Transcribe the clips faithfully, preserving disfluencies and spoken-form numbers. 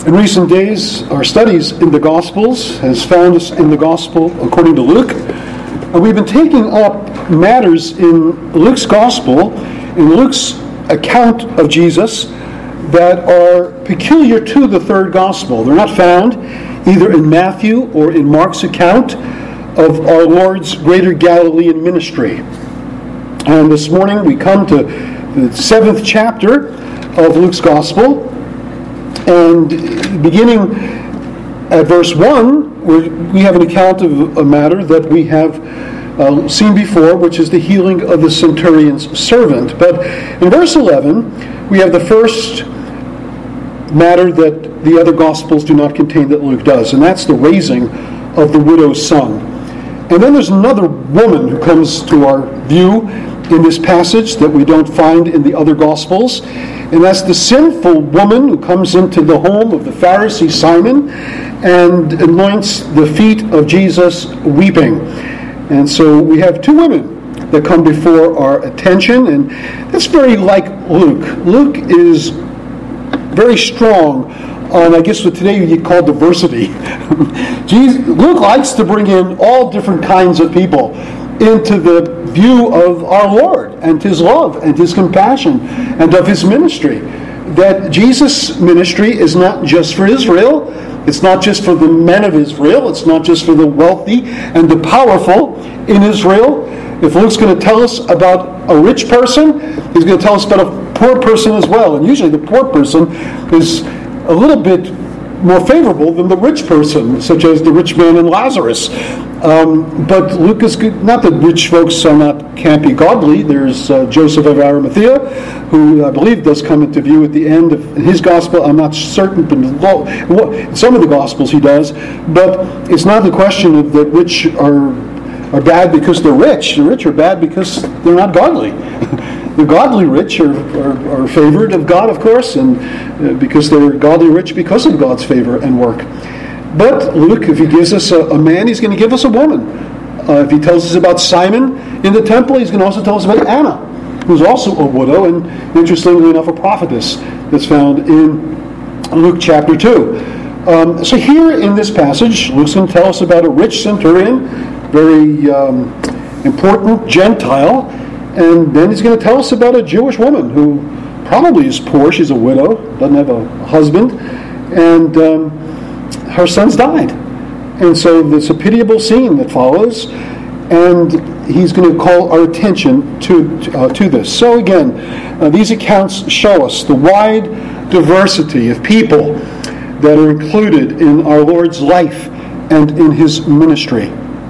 In recent days, our studies in the Gospels has found us in the Gospel according to Luke. And we've been taking up matters in Luke's Gospel, in Luke's account of Jesus, that are peculiar to the third Gospel. They're not found either in Matthew or in Mark's account of our Lord's greater Galilean ministry. And this morning we come to the seventh chapter of Luke's Gospel. And beginning at verse one, we have an account of a matter that we have uh, seen before, which is the healing of the centurion's servant. But in verse eleven, we have the first matter that the other Gospels do not contain that Luke does, and that's the raising of the widow's son. And then there's another woman who comes to our view in this passage that we don't find in the other Gospels. And that's the sinful woman who comes into the home of the Pharisee Simon and anoints the feet of Jesus weeping. And so we have two women that come before our attention, and that's very like Luke. Luke is very strong on, I guess what today you'd call diversity. Jesus, Luke likes to bring in all different kinds of people into the view of our Lord and His love and His compassion and of His ministry. That Jesus' ministry is not just for Israel. It's not just for the men of Israel. It's not just for the wealthy and the powerful in Israel. If Luke's going to tell us about a rich person, he's going to tell us about a poor person as well. And usually the poor person is a little bit more favorable than the rich person, such as the rich man and Lazarus. Um, but Luke is good. Not that rich folks are not can't be godly. There's uh, Joseph of Arimathea, who I believe does come into view at the end of his gospel. I'm not certain, but in some of the gospels he does. But it's not the question of the rich are are bad because they're rich. The rich are bad because they're not godly. The godly rich are, are, are favored of God, of course, and uh, because they're godly rich because of God's favor and work. But Luke, if he gives us a, a man, he's going to give us a woman. Uh, if he tells us about Simon in the temple, he's going to also tell us about Anna, who's also a widow, and interestingly enough, a prophetess that's found in Luke chapter two. Um, so here in this passage, Luke's going to tell us about a rich centurion, very um, important Gentile, and then he's going to tell us about a Jewish woman who probably is poor. She's a widow, doesn't have a husband, and um, her son's died. And so there's a pitiable scene that follows, and he's going to call our attention to uh, to this. So again, uh, these accounts show us the wide diversity of people that are included in our Lord's life and in His ministry.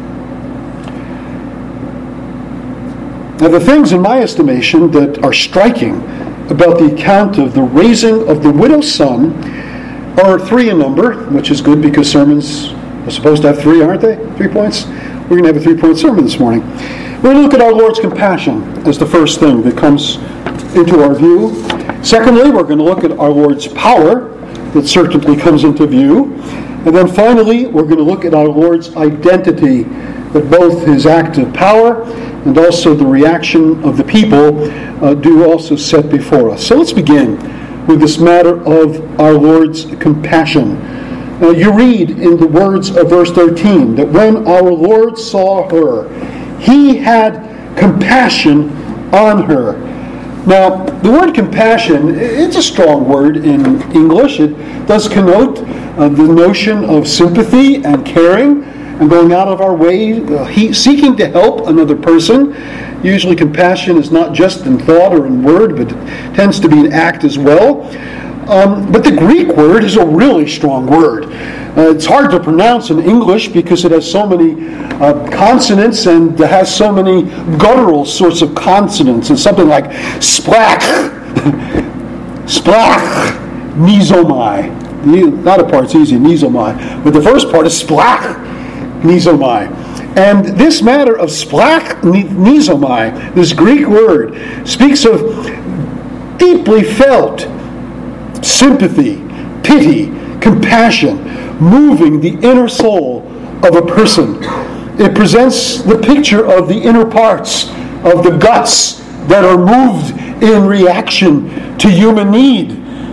Now, the things, in my estimation, that are striking about the account of the raising of the widow's son are three in number, which is good because sermons are supposed to have three, aren't they? Three points? We're going to have a three-point sermon this morning. We're going to look at our Lord's compassion as the first thing that comes into our view. Secondly, we're going to look at our Lord's power that certainly comes into view. And then finally, we're going to look at our Lord's identity, that both His act of power and also the reaction of the people uh, do also set before us. So let's begin with this matter of our Lord's compassion. Now, you read in the words of verse thirteen that when our Lord saw her, He had compassion on her. Now, the word compassion, it's a strong word in English. It does connote uh, the notion of sympathy and caring and going out of our way, uh, he, seeking to help another person. Usually compassion is not just in thought or in word, but it tends to be an act as well. Um, but the Greek word is a really strong word. Uh, it's hard to pronounce in English because it has so many uh, consonants and it has so many guttural sorts of consonants. It's something like splach, splach, nizomai. The latter part's easy, nizomai. But the first part is splach, nizomai. And this matter of splach, nizomai, this Greek word, speaks of deeply felt sympathy, pity, compassion, moving the inner soul of a person. It presents the picture of the inner parts, of the guts that are moved in reaction to human need.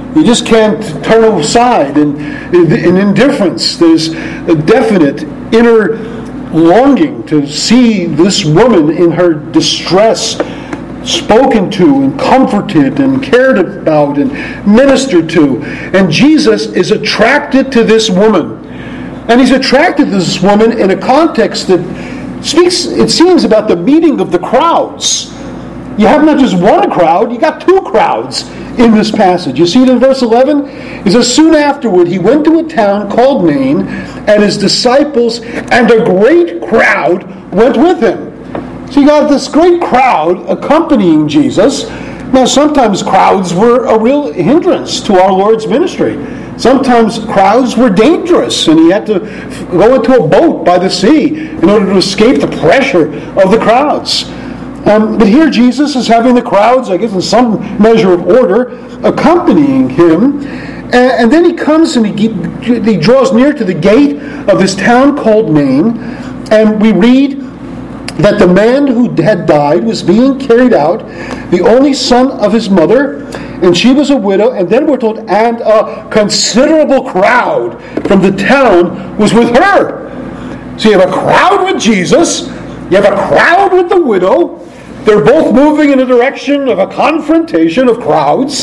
You just can't turn aside in, in, in indifference. There's a definite inner longing to see this woman in her distress spoken to and comforted and cared about and ministered to. And Jesus is attracted to this woman. And he's attracted to this woman in a context that speaks, it seems, about the meeting of the crowds. You have not just one crowd, you got two crowds in this passage. You see it in verse eleven? It says, soon afterward he went to a town called Nain, and his disciples and a great crowd went with him. So you got this great crowd accompanying Jesus. Now sometimes crowds were a real hindrance to our Lord's ministry. Sometimes crowds were dangerous, and he had to go into a boat by the sea in order to escape the pressure of the crowds. Um, but here Jesus is having the crowds, I guess in some measure of order, accompanying him. And, and then he comes and he, he draws near to the gate of this town called Nain. And we read that the man who had died was being carried out, the only son of his mother, and she was a widow. And then we're told, and a considerable crowd from the town was with her. So you have a crowd with Jesus, you have a crowd with the widow. They're both moving in a direction of a confrontation of crowds.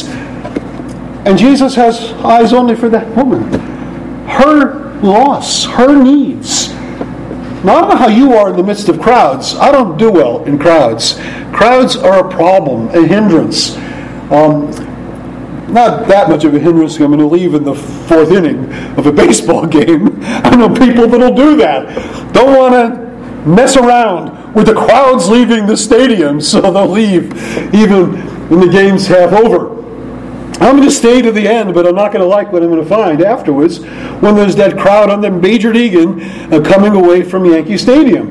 And Jesus has eyes only for that woman. Her loss, her needs. Now, I don't know how you are in the midst of crowds. I don't do well in crowds. Crowds are a problem, a hindrance. Um, not that much of a hindrance. I'm going to leave in the fourth inning of a baseball game. I know people that'll do that. Don't want to mess around with the crowds leaving the stadium, so they'll leave even when the game's half over. I'm going to stay to the end, but I'm not going to like what I'm going to find afterwards when there's that crowd on the Major League uh, coming away from Yankee Stadium.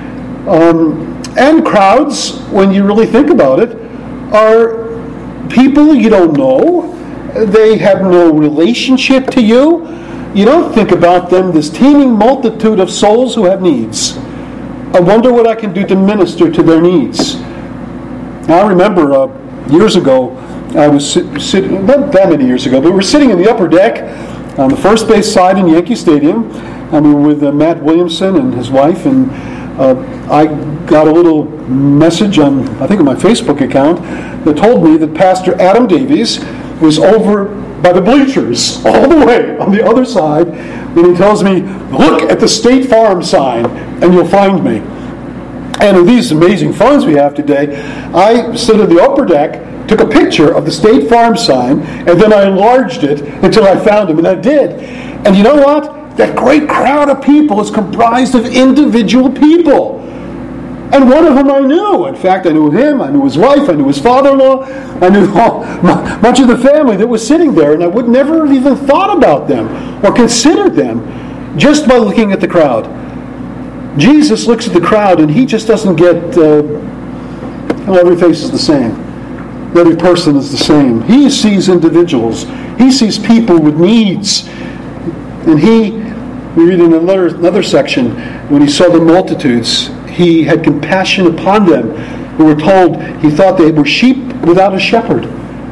Um, and crowds, when you really think about it, are people you don't know. They have no relationship to you. You don't think about them, this teeming multitude of souls who have needs. I wonder what I can do to minister to their needs. Now, I remember uh, years ago, I was sitting, sit, not that many years ago, but we were sitting in the upper deck on the first base side in Yankee Stadium, and we were with uh, Matt Williamson and his wife, and uh, I got a little message on, I think on my Facebook account, that told me that Pastor Adam Davies was over by the bleachers, all the way on the other side, and he tells me, look at the State Farm sign, and you'll find me. And with these amazing phones we have today, I stood in the upper deck, took a picture of the State Farm sign, and then I enlarged it until I found him, and I did. And you know what? That great crowd of people is comprised of individual people. And one of them I knew. In fact, I knew him, I knew his wife, I knew his father-in-law, I knew all, much of the family that was sitting there, and I would never have even thought about them or considered them just by looking at the crowd. Jesus looks at the crowd, and he just doesn't get, uh, well, every face is the same. Every person is the same. He sees individuals. He sees people with needs. And he, we read in another, another section, when he saw the multitudes, he had compassion upon them. We were told he thought they were sheep without a shepherd.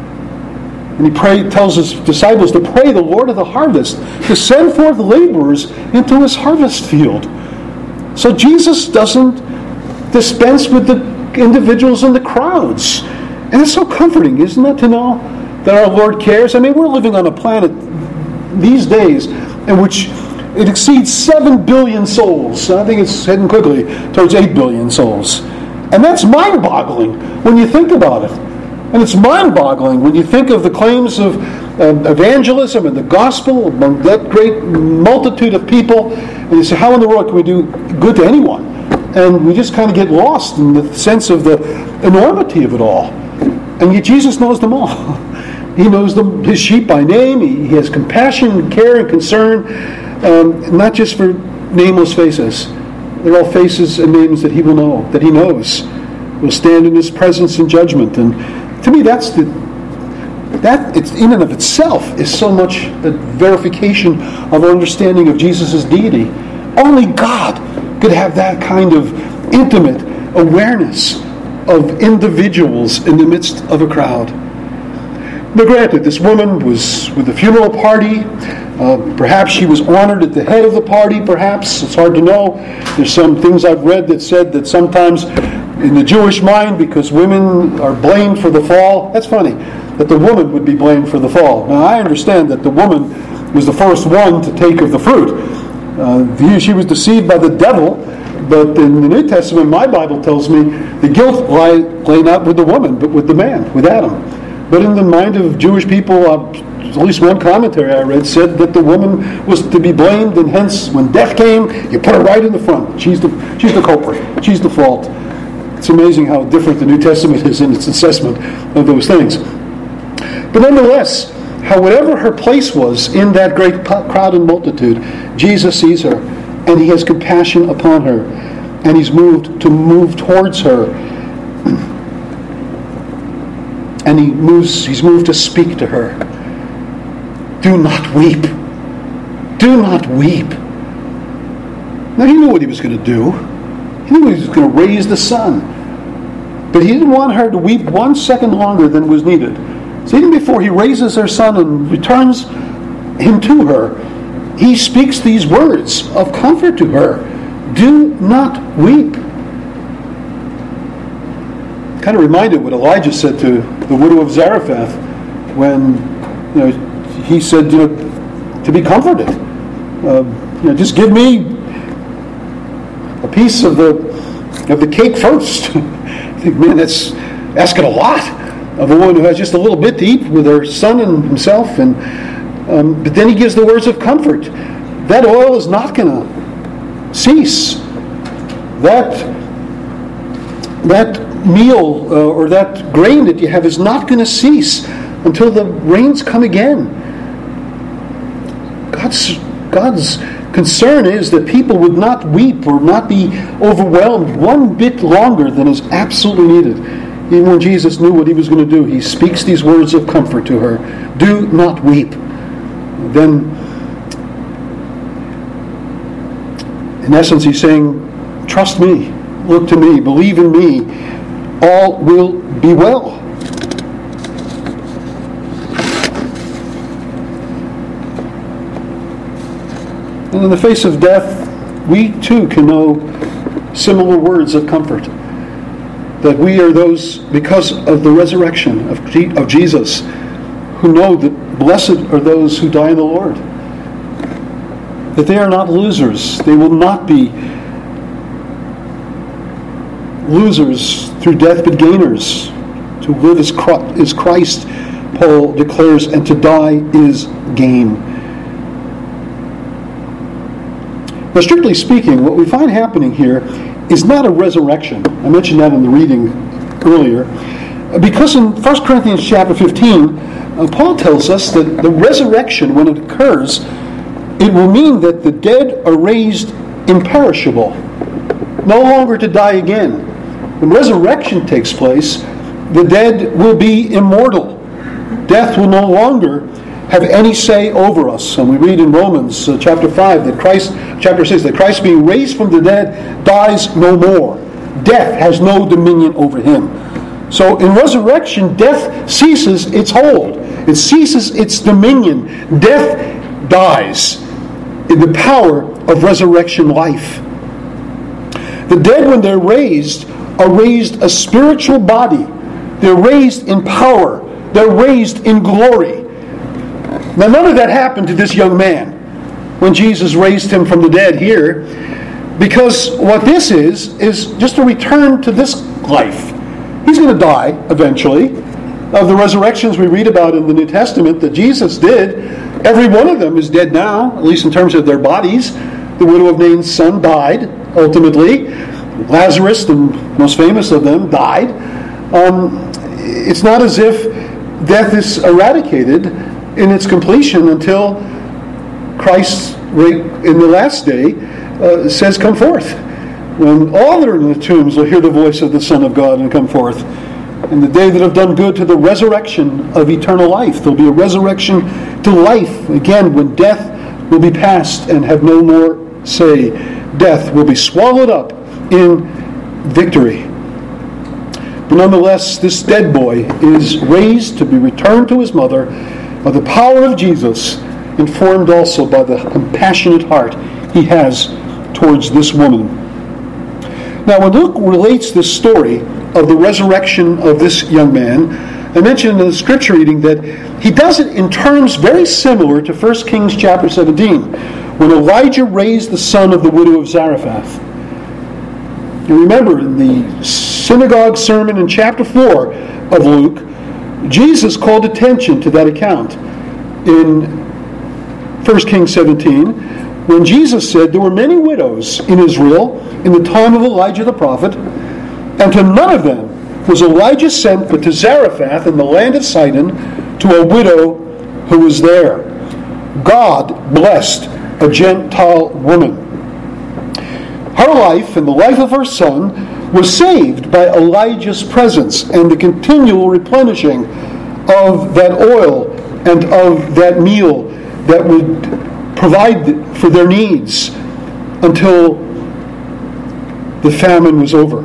And he pray, tells his disciples to pray the Lord of the harvest to send forth laborers into his harvest field. So Jesus doesn't dispense with the individuals in the crowds. And it's so comforting, isn't it, to know that our Lord cares? I mean, we're living on a planet these days in which it exceeds seven billion souls. I think it's heading quickly towards eight billion souls. And that's mind-boggling when you think about it. And it's mind-boggling when you think of the claims of uh, evangelism and the gospel among that great multitude of people. And you say, how in the world can we do good to anyone? And we just kind of get lost in the sense of the enormity of it all. And yet Jesus knows them all. He knows them, his sheep by name. He, he has compassion, care, and concern, um, not just for nameless faces. They're all faces and names that he will know, that he knows, will stand in his presence in judgment. And to me, that's the that it's in and of itself is so much a verification of our understanding of Jesus' deity. Only God could have that kind of intimate awareness of individuals in the midst of a crowd. Now granted, this woman was with the funeral party. Uh, perhaps she was honored at the head of the party, perhaps. It's hard to know. There's some things I've read that said that sometimes in the Jewish mind, because women are blamed for the fall, that's funny, that the woman would be blamed for the fall. Now I understand that the woman was the first one to take of the fruit. Uh, she was deceived by the devil, but in the New Testament, my Bible tells me the guilt lay, lay not with the woman, but with the man, with Adam. But in the mind of Jewish people, uh, at least one commentary I read said that the woman was to be blamed, and hence when death came, you put her right in the front. She's the she's the culprit. She's the fault. It's amazing how different the New Testament is in its assessment of those things. But nonetheless, how whatever her place was in that great crowd and multitude, Jesus sees her, and he has compassion upon her, and he's moved to move towards her. And he moves, he's moved to speak to her. Do not weep. Do not weep. Now he knew what he was going to do. He knew he was going to raise the son. But he didn't want her to weep one second longer than was needed. So even before he raises her son and returns him to her, he speaks these words of comfort to her. Do not weep. Kind of reminded what Elijah said to the widow of Zarephath when, you know, he said, you know, to be comforted. Uh, you know, just give me a piece of the of the cake first. I think, man, that's asking a lot of a woman who has just a little bit to eat with her son and himself. And um, but then he gives the words of comfort. That oil is not going to cease. That that meal uh, or that grain that you have is not going to cease until the rains come again. God's God's concern is that people would not weep or not be overwhelmed one bit longer than is absolutely needed. Even when Jesus knew what he was going to do, he speaks these words of comfort to her. Do not weep. Then, in essence, he's saying, trust me, look to me, believe in me, all will be well. And in the face of death, we too can know similar words of comfort. That we are those, because of the resurrection of, of Jesus, who know that blessed are those who die in the Lord. That they are not losers. They will not be losers through death, but gainers. To live is Christ, Paul declares, and to die is gain. Now, strictly speaking, what we find happening here is not a resurrection. I mentioned that in the reading earlier. Because in First Corinthians chapter fifteen, uh, Paul tells us that the resurrection, when it occurs, it will mean that the dead are raised imperishable, no longer to die again. When resurrection takes place, the dead will be immortal. Death will no longer have any say over us. And we read in Romans uh, chapter five that Christ, chapter six, that Christ being raised from the dead dies no more. Death has no dominion over him. So in resurrection, death ceases its hold. It ceases its dominion. Death dies in the power of resurrection life. The dead, when they're raised, are raised a spiritual body. They're raised in power. They're raised in glory. Now, none of that happened to this young man when Jesus raised him from the dead here, because what this is, is just a return to this life. He's going to die eventually. Of the resurrections we read about in the New Testament that Jesus did, every one of them is dead now, at least in terms of their bodies. The widow of Nain's son died, ultimately. Lazarus, the most famous of them, died. Um, it's not as if death is eradicated in its completion until Christ, in the last day, uh, says, come forth. When all that are in the tombs will hear the voice of the Son of God and come forth. And the day that have done good to the resurrection of eternal life. There'll be a resurrection to life. Again, when death will be past and have no more say. Death will be swallowed up in victory. But nonetheless, this dead boy is raised to be returned to his mother by the power of Jesus, informed also by the compassionate heart he has towards this woman. Now, when Luke relates this story of the resurrection of this young man, I mentioned in the scripture reading that he does it in terms very similar to First Kings chapter seventeen, when Elijah raised the son of the widow of Zarephath. You remember in the synagogue sermon in chapter four of Luke, Jesus called attention to that account in First Kings seventeen, when Jesus said there were many widows in Israel in the time of Elijah the prophet, and to none of them was Elijah sent but to Zarephath in the land of Sidon, to a widow who was there. God blessed a Gentile woman. Her life and the life of her son was saved by Elijah's presence and the continual replenishing of that oil and of that meal that would provide for their needs until the famine was over.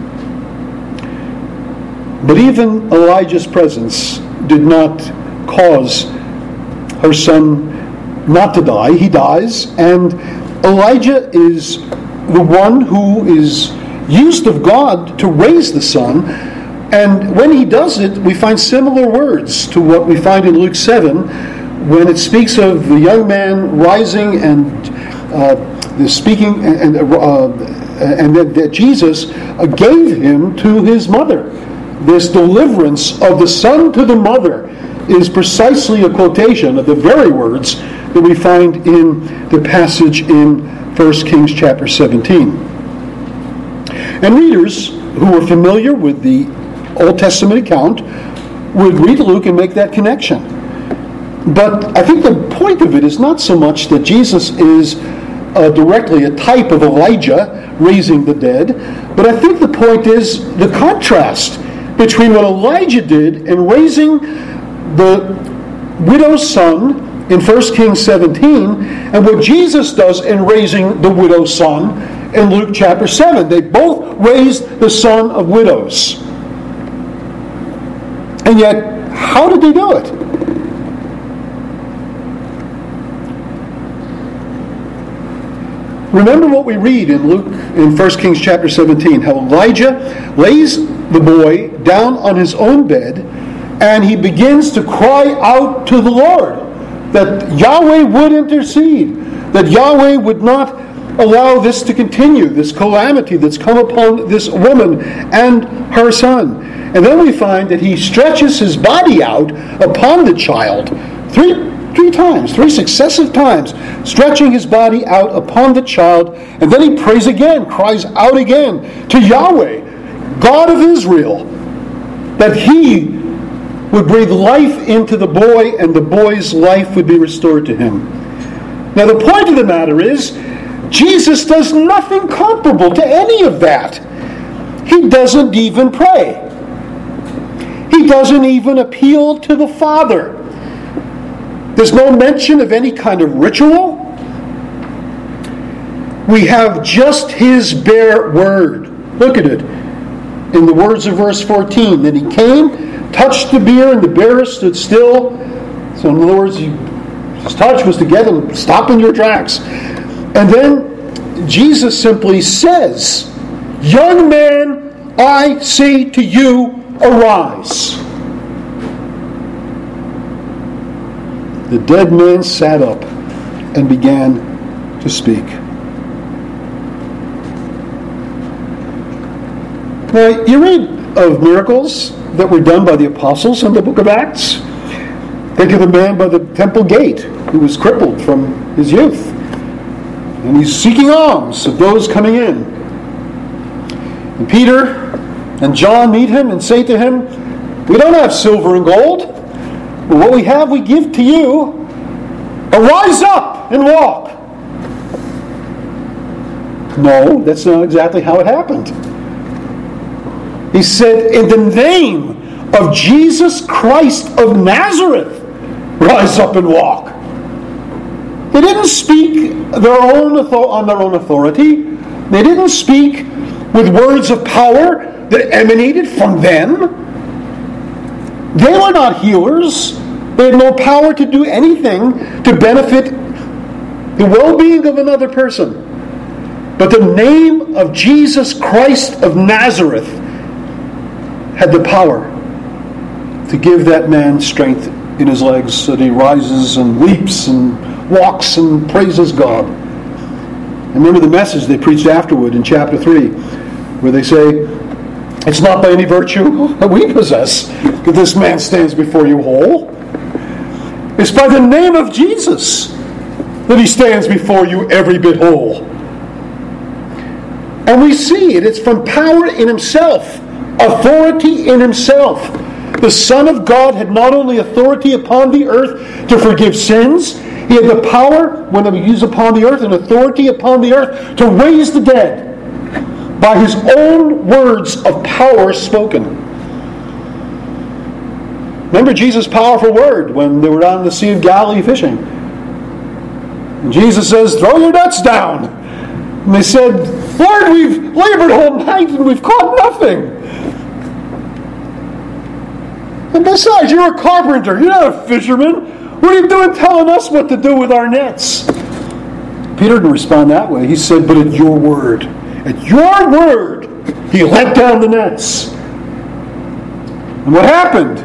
But even Elijah's presence did not cause her son not to die. He dies, and Elijah is the one who is used of God to raise the son. And when he does it, we find similar words to what we find in Luke seven, when it speaks of the young man rising and uh, the speaking, and uh, and that, that Jesus gave him to his mother. This deliverance of the son to the mother is precisely a quotation of the very words that we find in the passage in First Kings chapter seventeen. And readers who are familiar with the Old Testament account would read Luke and make that connection. But I think the point of it is not so much that Jesus is uh, directly a type of Elijah raising the dead, but I think the point is the contrast between what Elijah did in raising the widow's son in First Kings seventeen and what Jesus does in raising the widow's son in Luke chapter seven. They both raised the son of widows. And yet, how did they do it? Remember what we read in Luke in First Kings chapter seventeen, how Elijah lays the boy down on his own bed and he begins to cry out to the Lord that Yahweh would intercede, that Yahweh would not allow this to continue, this calamity that's come upon this woman and her son. And then we find that he stretches his body out upon the child three Three times, three successive times, stretching his body out upon the child, and then he prays again, cries out again to Yahweh, God of Israel, that he would breathe life into the boy and the boy's life would be restored to him. Now the point of the matter is, Jesus does nothing comparable to any of that. He doesn't even pray. He doesn't even appeal to the Father. There's no mention of any kind of ritual. We have just his bare word. Look at it. In the words of verse fourteen, then he came, touched the bier, and the bearer stood still. So in other words, his touch was to get him, stop in your tracks. And then Jesus simply says, young man, I say to you, arise. The dead man sat up and began to speak. Now, you read of miracles that were done by the apostles in the book of Acts. Think of the man by the temple gate who was crippled from his youth. And he's seeking alms of those coming in. And Peter and John meet him and say to him, we don't have silver and gold, but what we have we give to you. Arise up and walk. No, that's not exactly how it happened. He said, in the name of Jesus Christ of Nazareth, rise up and walk. They didn't speak their own on their own authority. They didn't speak with words of power, that emanated from them. They were not healers. They had no power to do anything to benefit the well-being of another person. But the name of Jesus Christ of Nazareth had the power to give that man strength in his legs so that he rises and leaps and walks and praises God. And remember the message they preached afterward in chapter three, where they say, it's not by any virtue that we possess that this man stands before you whole. It's by the name of Jesus that he stands before you every bit whole. And we see it. It's from power in himself, authority in himself. The Son of God had not only authority upon the earth to forgive sins, he had the power, when he was upon the earth, and authority upon the earth to raise the dead by his own words of power spoken. Remember Jesus' powerful word when they were down in the Sea of Galilee fishing. And Jesus says, throw your nets down. And they said, Lord, we've labored all night and we've caught nothing. And besides, you're a carpenter. You're not a fisherman. What are you doing telling us what to do with our nets? Peter didn't respond that way. He said, but at your word. At your word, he let down the nets. And what happened?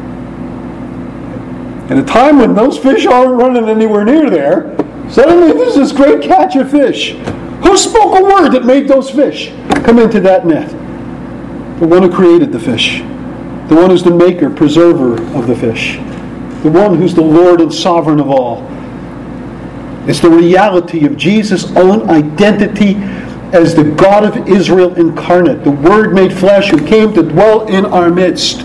At a time when those fish aren't running anywhere near there, suddenly there's this great catch of fish. Who spoke a word that made those fish come into that net? The one who created the fish. The one who's the maker, preserver of the fish. The one who's the Lord and sovereign of all. It's the reality of Jesus' own identity as the God of Israel incarnate, the Word made flesh who came to dwell in our midst.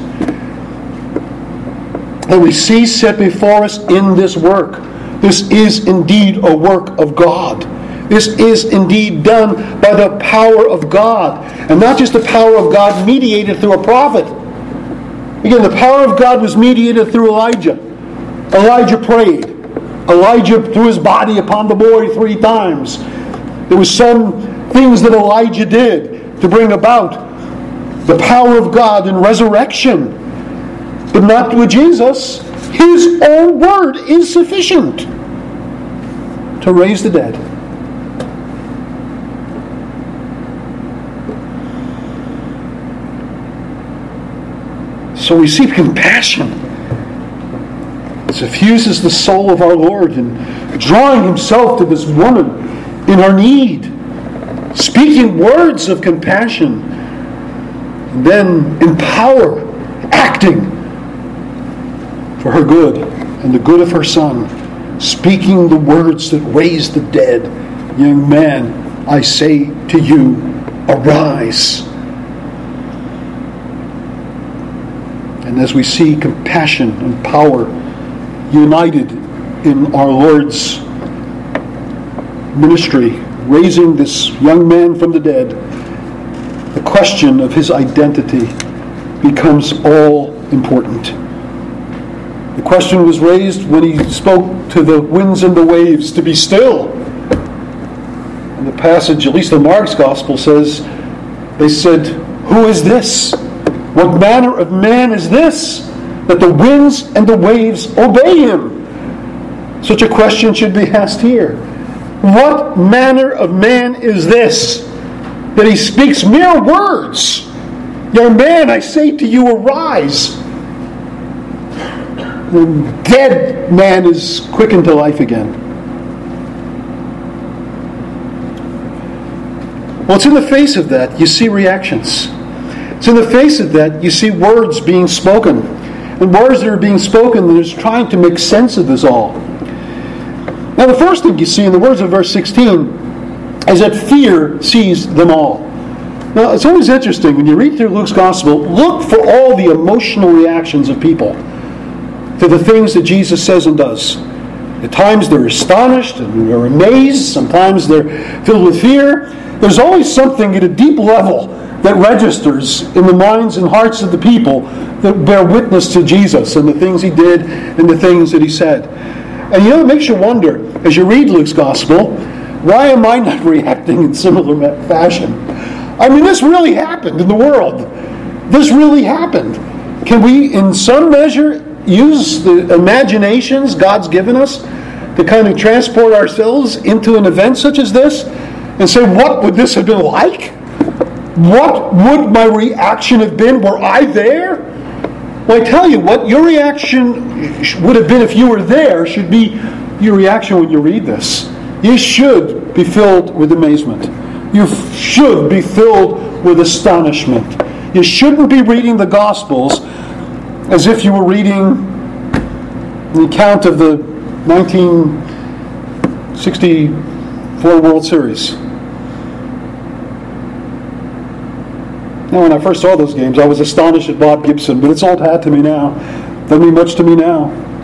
And we see set before us in this work. This is indeed a work of God. This is indeed done by the power of God. And not just the power of God mediated through a prophet. Again, the power of God was mediated through Elijah. Elijah prayed. Elijah threw his body upon the boy three times. There was some things that Elijah did to bring about the power of God in resurrection. But not with Jesus. His own word is sufficient to raise the dead. So we see compassion suffuses the soul of our Lord in drawing himself to this woman in her need, speaking words of compassion, and then in power, acting for her good and the good of her son, speaking the words that raise the dead. Young man, I say to you, arise. And as we see compassion and power united in our Lord's ministry, raising this young man from the dead, the question of his identity becomes all important. The question was raised when he spoke to the winds and the waves to be still. And the passage, at least in Mark's Gospel, says, they said, who is this? What manner of man is this, that the winds and the waves obey him? Such a question should be asked here. What manner of man is this, that he speaks mere words? Young man, I say to you, arise. The dead man is quickened to life again. Well, it's in the face of that you see reactions. It's in the face of that you see words being spoken. And words that are being spoken that is trying to make sense of this all. Now the first thing you see in the words of verse sixteen is that fear seized them all. Now it's always interesting when you read through Luke's Gospel, look for all the emotional reactions of people to the things that Jesus says and does. At times they're astonished and they're amazed. Sometimes they're filled with fear. There's always something at a deep level that registers in the minds and hearts of the people that bear witness to Jesus and the things he did and the things that he said. And you know, it makes you wonder, as you read Luke's Gospel, why am I not reacting in similar fashion? I mean, this really happened in the world. This really happened. Can we, in some measure, use the imaginations God's given us to kind of transport ourselves into an event such as this and say, what would this have been like? What would my reaction have been? Were I there? Well, I tell you, what your reaction would have been if you were there should be your reaction when you read this. You should be filled with amazement. You should be filled with astonishment. You shouldn't be reading the Gospels as if you were reading the account of the nineteen sixty-four World Series. Now, when I first saw those games, I was astonished at Bob Gibson, but it's old hat to me now. Doesn't mean much to me now.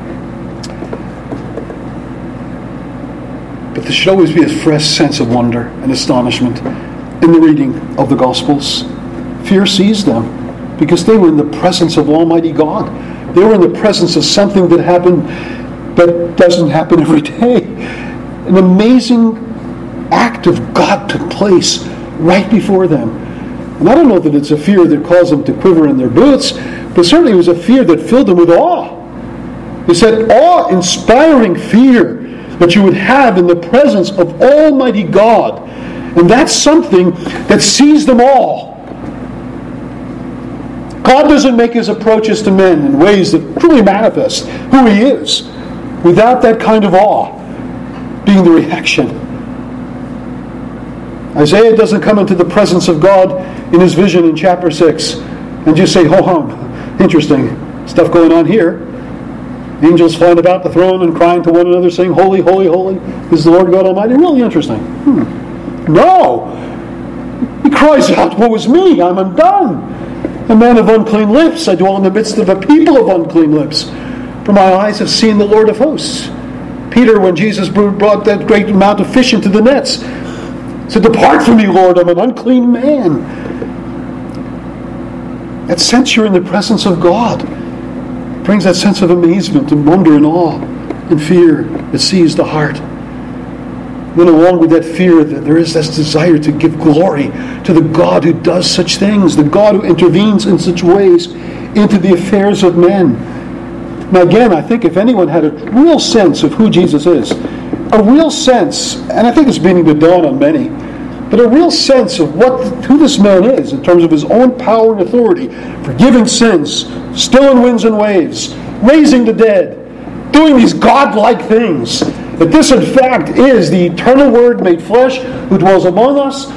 But there should always be a fresh sense of wonder and astonishment in the reading of the Gospels. Fear seized them because they were in the presence of Almighty God. They were in the presence of something that happened that doesn't happen every day. An amazing act of God took place right before them. And I don't know that it's a fear that caused them to quiver in their boots, but certainly it was a fear that filled them with awe. It's that awe-inspiring fear that you would have in the presence of Almighty God. And that's something that sees them all. God doesn't make His approaches to men in ways that truly manifest who He is without that kind of awe being the reaction. Isaiah doesn't come into the presence of God in his vision in chapter six and just say, ho hum, interesting stuff going on here. Angels flying about the throne and crying to one another, saying, holy, holy, holy is the Lord God Almighty. Really interesting. Hmm. No. He cries out, woe is me, I'm undone. A man of unclean lips, I dwell in the midst of a people of unclean lips. For my eyes have seen the Lord of hosts. Peter, when Jesus brought that great amount of fish into the nets, said, depart from me, Lord, I'm an unclean man. That sense you're in the presence of God brings that sense of amazement and wonder and awe and fear that seized the heart. Then along with that fear, there is this desire to give glory to the God who does such things, the God who intervenes in such ways into the affairs of men. Now again, I think if anyone had a real sense of who Jesus is, a real sense, and I think it's beginning to dawn on many, but a real sense of what who this man is in terms of his own power and authority, forgiving sins, stilling winds and waves, raising the dead, doing these godlike things. That this, in fact, is the eternal Word made flesh who dwells among us.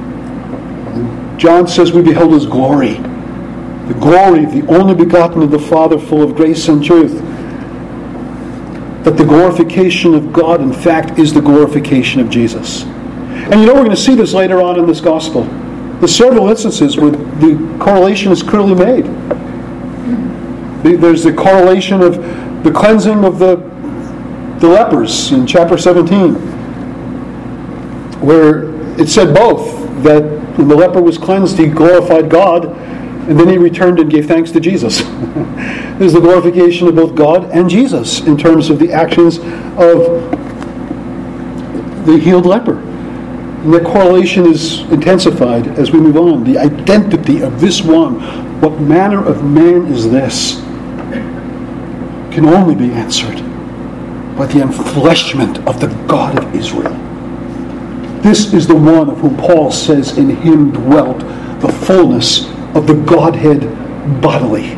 John says we beheld His glory, the glory of the only begotten of the Father, full of grace and truth. That the glorification of God, in fact, is the glorification of Jesus. And you know, we're going to see this later on in this gospel. There's several instances where the correlation is clearly made. There's the correlation of the cleansing of the, the lepers in chapter seventeen, where it said both, that when the leper was cleansed, he glorified God, and then he returned and gave thanks to Jesus. There's the glorification of both God and Jesus in terms of the actions of the healed leper. And that correlation is intensified as we move on. The identity of this one, what manner of man is this, can only be answered by the enfleshment of the God of Israel. This is the one of whom Paul says, in him dwelt the fullness of the Godhead bodily.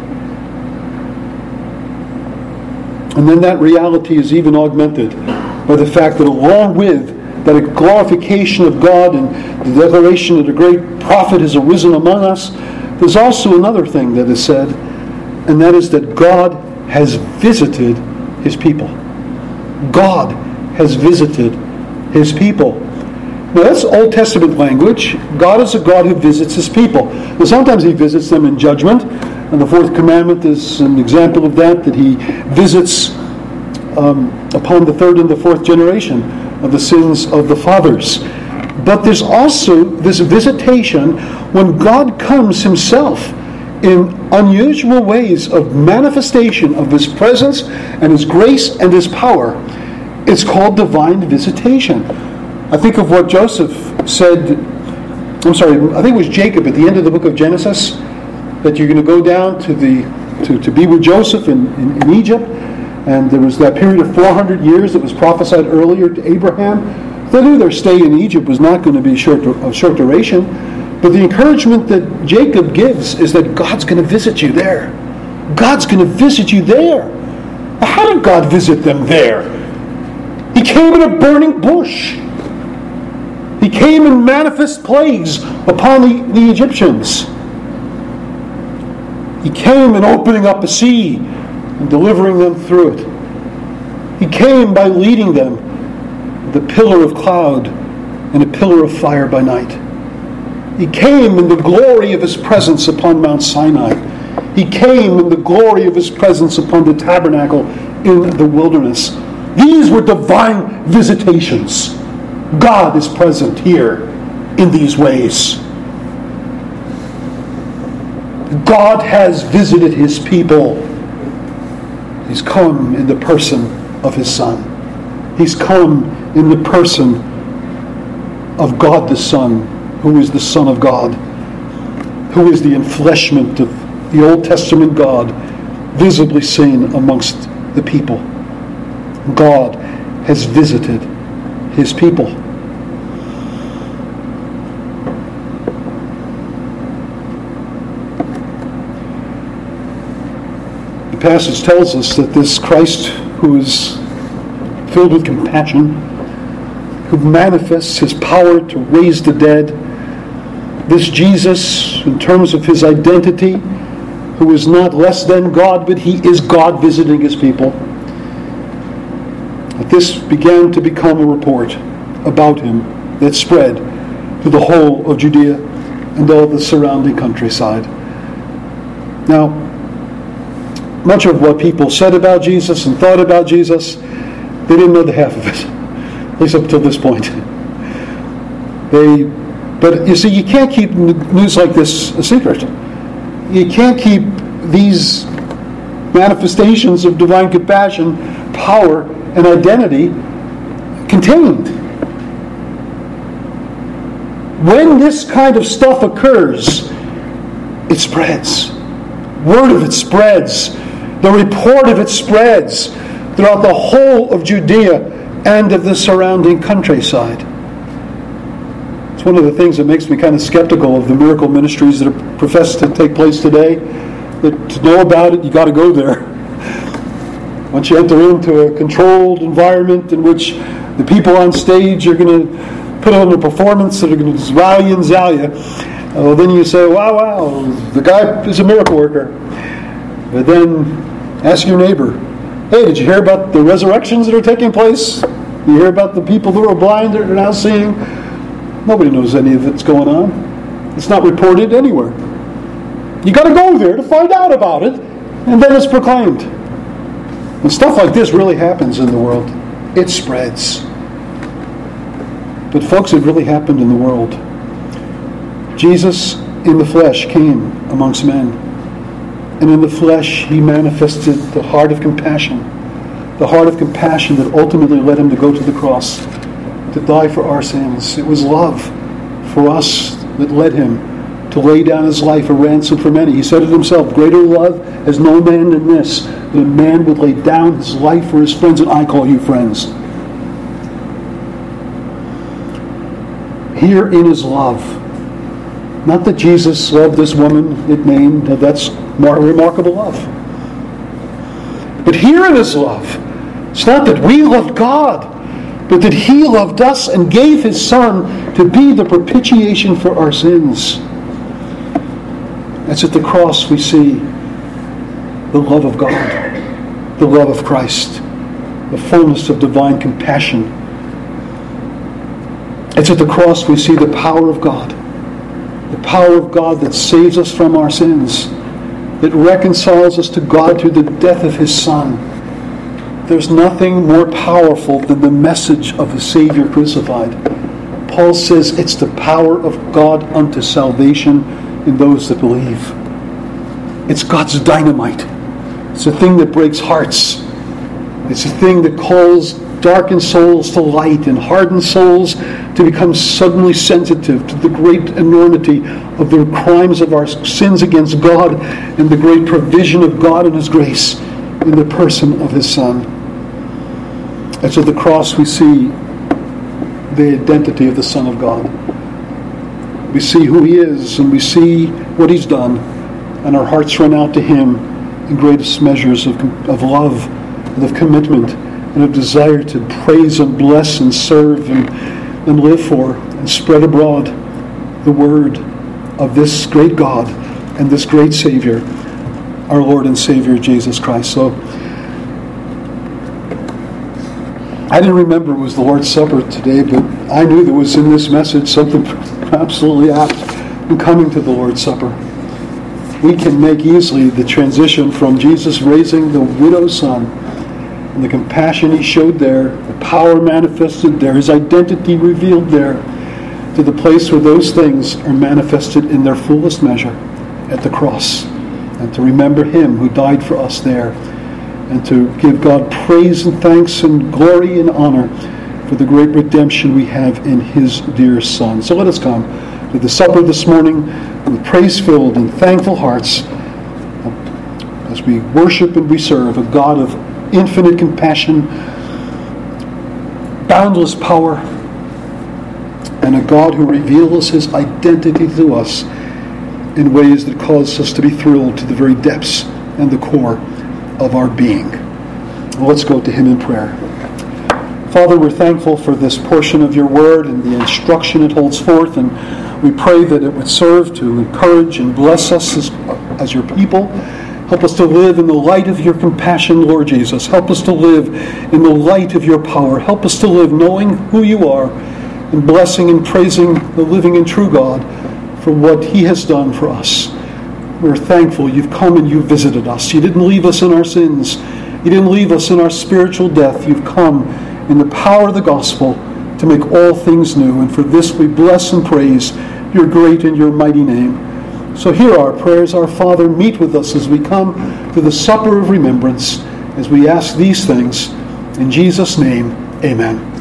And then that reality is even augmented by the fact that along with that glorification of God and the declaration that a great prophet has arisen among us, there's also another thing that is said, and that is that God has visited His people. God has visited His people. Now that's Old Testament language. God is a God who visits His people. Now sometimes He visits them in judgment, and the fourth commandment is an example of that, that He visits um, upon the third and the fourth generation of the sins of the fathers. But there's also this visitation when God comes Himself in unusual ways of manifestation of His presence and His grace and His power. It's called divine visitation. I think of what Joseph said I'm sorry, I think it was Jacob at the end of the book of Genesis, that you're going to go down to the to, to be with Joseph in, in, in Egypt. And there was that period of four hundred years that was prophesied earlier to Abraham. They knew their stay in Egypt was not going to be short, of short duration. But the encouragement that Jacob gives is that God's going to visit you there. God's going to visit you there. How did God visit them there? He came in a burning bush. He came in manifest plagues upon the, the Egyptians. He came in opening up a sea and delivering them through it. He came by leading them the pillar of cloud and a pillar of fire by night. He came in the glory of His presence upon Mount Sinai. He came in the glory of His presence upon the tabernacle in the wilderness. These were divine visitations. God is present here in these ways. God has visited His people. He's come in the person of His Son. He's come in the person of God the Son, who is the Son of God, who is the enfleshment of the Old Testament God, visibly seen amongst the people. God has visited His people. The passage tells us that this Christ, who is filled with compassion, who manifests His power to raise the dead, this Jesus, in terms of His identity, who is not less than God, but He is God visiting His people. This began to become a report about Him that spread to the whole of Judea and all the surrounding countryside. Now, much of what people said about Jesus and thought about Jesus, they didn't know the half of it, at least up until this point. They, but you see, you can't keep news like this a secret. You can't keep these manifestations of divine compassion, power, and identity contained. When this kind of stuff occurs, it spreads. Word of it spreads. The report of it spreads throughout the whole of Judea and of the surrounding countryside. It's one of the things that makes me kind of skeptical of the miracle ministries that are professed to take place today. That to know about it, you got to go there. Once you enter into a controlled environment in which the people on stage are going to put on a performance that are going to wow you and zow you, well, then you say, wow, wow, the guy is a miracle worker. But then ask your neighbor, hey, did you hear about the resurrections that are taking place? You hear about the people who are blind that are now seeing? Nobody knows any of it's going on. It's not reported anywhere. You got to go there to find out about it, and then it's proclaimed. And stuff like this really happens in the world. It spreads. But folks, it really happened in the world. Jesus in the flesh came amongst men. And in the flesh, He manifested the heart of compassion. The heart of compassion that ultimately led Him to go to the cross, to die for our sins. It was love for us that led Him to lay down His life a ransom for many. He said it Himself, greater love has no man than this, that a man would lay down his life for his friends, and I call you friends. Herein is love. Not that Jesus loved this woman at Nain, that's remarkable love. But herein is love. It's not that we loved God, but that He loved us and gave His Son to be the propitiation for our sins. That's at the cross we see the love of God, the love of Christ, the fullness of divine compassion. It's at the cross we see the power of God, the power of God that saves us from our sins, that reconciles us to God through the death of His Son. There's nothing more powerful than the message of the Savior crucified. Paul says it's the power of God unto salvation in those that believe. It's God's dynamite. It's a thing that breaks hearts. It's a thing that calls darkened souls to light and hardened souls to become suddenly sensitive to the great enormity of the crimes of our sins against God and the great provision of God and His grace in the person of His Son. And so at the cross we see the identity of the Son of God. We see who He is and we see what He's done, and our hearts run out to Him in greatest measures of, of love and of commitment and of desire to praise and bless and serve and, and live for and spread abroad the word of this great God and this great Savior, our Lord and Savior Jesus Christ. So I didn't remember it was the Lord's Supper today, but I knew there was in this message something absolutely apt in coming to the Lord's Supper. We can make easily the transition from Jesus raising the widow's son and the compassion He showed there, the power manifested there, His identity revealed there, to the place where those things are manifested in their fullest measure at the cross, and to remember Him who died for us there, and to give God praise and thanks and glory and honor for the great redemption we have in His dear Son. So let us come to the supper this morning with praise-filled and thankful hearts as we worship and we serve a God of infinite compassion, boundless power, and a God who reveals His identity to us in ways that cause us to be thrilled to the very depths and the core of our being. Well, let's go to Him in prayer. Father, we're thankful for this portion of Your Word and the instruction it holds forth, and we pray that it would serve to encourage and bless us as, as Your people. Help us to live in the light of Your compassion, Lord Jesus. Help us to live in the light of Your power. Help us to live knowing who You are and blessing and praising the living and true God for what He has done for us. We're thankful You've come and You've visited us. You didn't leave us in our sins. You didn't leave us in our spiritual death. You've come in the power of the gospel to make all things new. And for this we bless and praise Your great and Your mighty name. So hear our prayers. Our Father, meet with us as we come to the supper of remembrance, as we ask these things. In Jesus' name, amen.